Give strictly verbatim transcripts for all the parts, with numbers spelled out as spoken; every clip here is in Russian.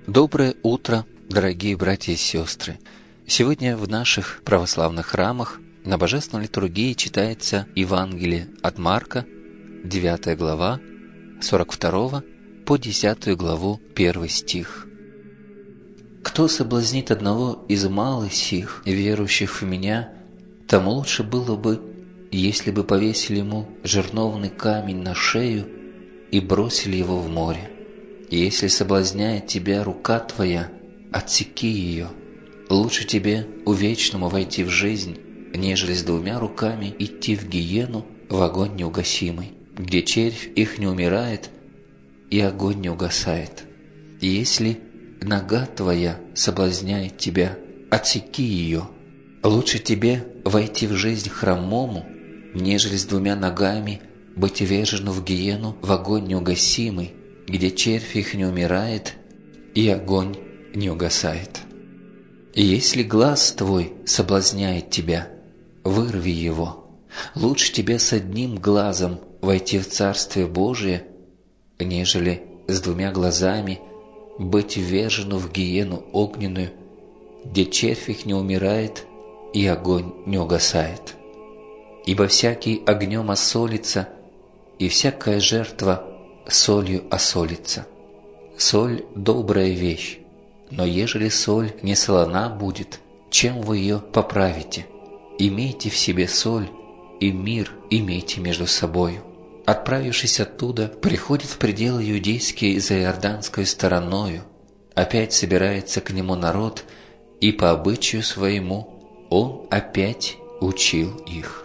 Доброе утро, дорогие братья и сестры! Сегодня в наших православных храмах на Божественной литургии читается Евангелие от Марка, девятая глава, сорок второго по десятую главу, первый стих. «Кто соблазнит одного из малых сих, верующих в Меня, тому лучше было бы, если бы повесили ему жерновный камень на шею и бросили его в море. Если соблазняет тебя рука твоя, отсеки ее. Лучше тебе увечному войти в жизнь, нежели с двумя руками идти в гиену, в огонь неугасимый, где червь их не умирает и огонь не угасает. И если нога твоя соблазняет тебя, отсеки ее. Лучше тебе войти в жизнь хромому, нежели с двумя ногами быть ввержену в гиену, в огонь неугасимый, где червь их не умирает и огонь не угасает. И если глаз твой соблазняет тебя, вырви его. Лучше тебе с одним глазом войти в Царствие Божие, нежели с двумя глазами быть ввержену в гиену огненную, где червь их не умирает и огонь не угасает. Ибо всякий огнем осолится, и всякая жертва солью осолится. Соль – добрая вещь, но ежели соль не солона будет, чем вы ее поправите? Имейте в себе соль, и мир имейте между собою». Отправившись оттуда, приходит в пределы иудейские за иорданскую стороною, опять собирается к нему народ, и по обычаю своему он опять учил их.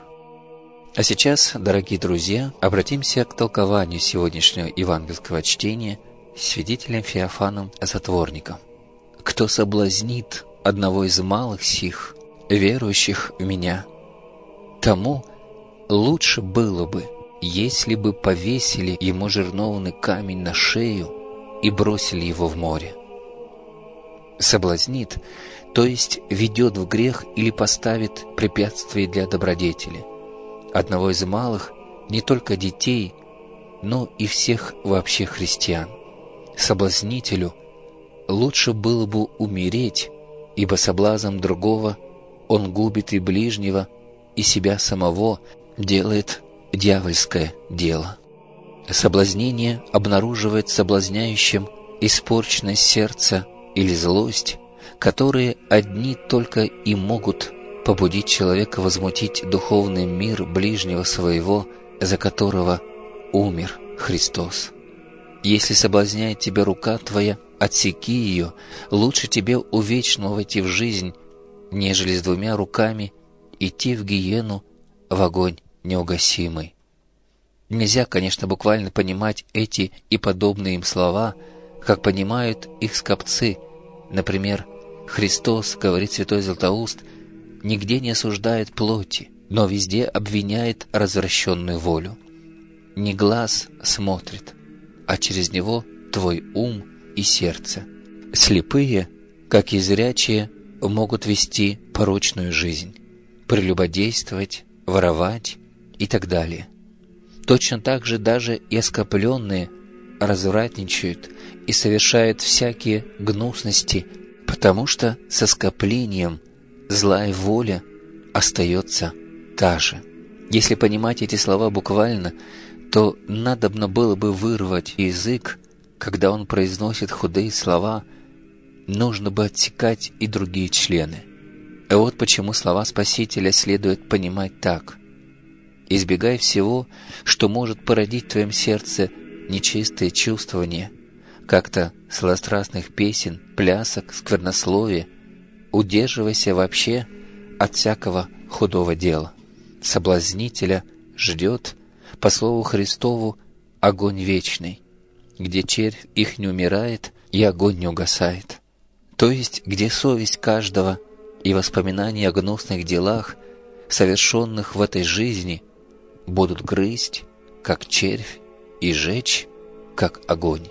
А сейчас, дорогие друзья, обратимся к толкованию сегодняшнего евангельского чтения святителем Феофаном Затворником. «Кто соблазнит одного из малых сих, верующих в Меня, тому лучше было бы, если бы повесили ему жерновный камень на шею и бросили его в море». Соблазнит, то есть ведет в грех или поставит препятствие для добродетели. Одного из малых, не только детей, но и всех вообще христиан. Соблазнителю лучше было бы умереть, ибо соблазном другого он губит и ближнего, и себя самого, делает дьявольское дело. Соблазнение обнаруживает соблазняющим испорченность сердца или злость, которые одни только и могут побудить человека возмутить духовный мир ближнего своего, за которого умер Христос. Если соблазняет тебя рука твоя, отсеки ее. Лучше тебе увечно войти в жизнь, нежели с двумя руками идти в гиену, в огонь неугасимый. Нельзя, конечно, буквально понимать эти и подобные им слова, как понимают их скопцы. Например, Христос, говорит святой Златоуст, нигде не осуждает плоти, но везде обвиняет развращенную волю. Не глаз смотрит, а через него твой ум и сердце. Слепые, как и зрячие, могут вести порочную жизнь, прелюбодействовать, воровать и так далее. Точно так же даже и оскопленные развратничают и совершают всякие гнусности, потому что со скоплением злая воля остается та же. Если понимать эти слова буквально, то надобно было бы вырвать язык, когда он произносит худые слова, нужно бы отсекать и другие члены. И вот почему слова Спасителя следует понимать так: «Избегай всего, что может породить в твоем сердце нечистые чувствования, как-то сладострастных песен, плясок, сквернословия. Удерживайся вообще от всякого худого дела. Соблазнителя ждет, по слову Христову, огонь вечный, где червь их не умирает и огонь не угасает». То есть, где совесть каждого и воспоминания о гнусных делах, совершенных в этой жизни, будут грызть, как червь, и жечь, как огонь.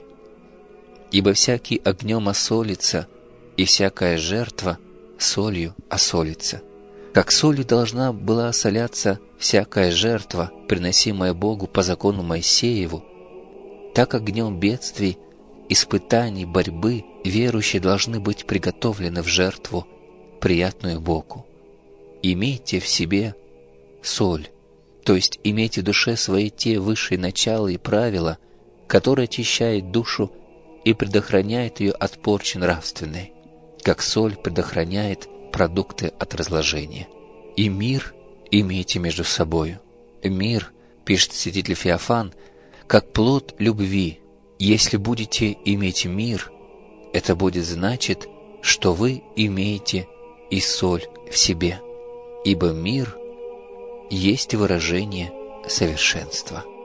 Ибо всякий огнем осолится, и всякая жертва солью осолится. Как солью должна была осоляться всякая жертва, приносимая Богу по закону Моисееву, так огнем бедствий, испытаний, борьбы верующие должны быть приготовлены в жертву, приятную Богу. Имейте в себе соль, то есть имейте в душе свои те высшие начала и правила, которые очищают душу и предохраняют ее от порчи нравственной, как соль предохраняет продукты от разложения. И мир имейте между собою. Мир, пишет святитель Феофан, как плод любви. Если будете иметь мир, это будет значит, что вы имеете и соль в себе, ибо мир есть выражение совершенства.